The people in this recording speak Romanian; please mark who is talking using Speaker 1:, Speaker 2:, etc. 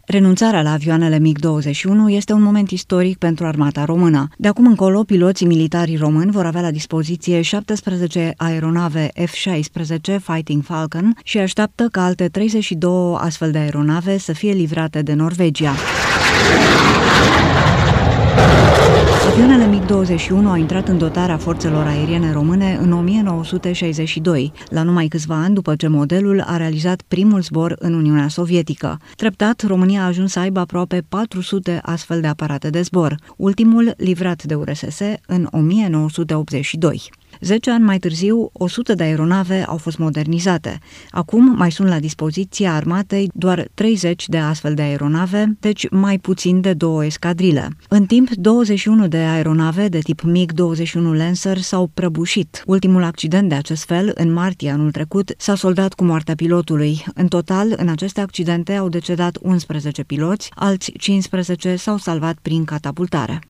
Speaker 1: Renunțarea la avioanele MiG-21 este un moment istoric pentru armata română. De acum încolo, piloții militari români vor avea la dispoziție 17 aeronave F-16 Fighting Falcon și așteaptă ca alte 32 astfel de aeronave să fie livrate de Norvegia. Avioanele MiG-21 au intrat în dotarea forțelor aeriene române în 1962, la numai câțiva ani după ce modelul a realizat primul zbor în Uniunea Sovietică. Treptat, România a ajuns să aibă aproape 400 astfel de aparate de zbor, ultimul livrat de URSS în 1982. 10 ani mai târziu, 100 de aeronave au fost modernizate. Acum mai sunt la dispoziția armatei doar 30 de astfel de aeronave, deci mai puțin de 2 escadrile. În timp, 21 de aeronave de tip MiG-21 Lancer s-au prăbușit. Ultimul accident de acest fel, în martie anul trecut, s-a soldat cu moartea pilotului. În total, în aceste accidente au decedat 11 piloți, alți 15 s-au salvat prin catapultare.